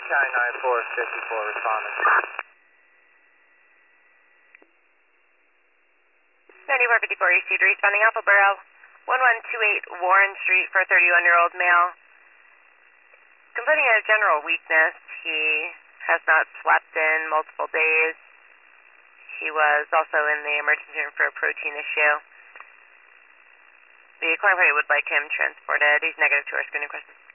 Sky 9454 responding. 9454 received, responding Alpha Borough, 1128 Warren Street for a 31-year-old male. Complaining of general weakness. He has not slept in multiple days. He was also in the emergency room for a protein issue. The client would like him transported. He's negative to our screening questions.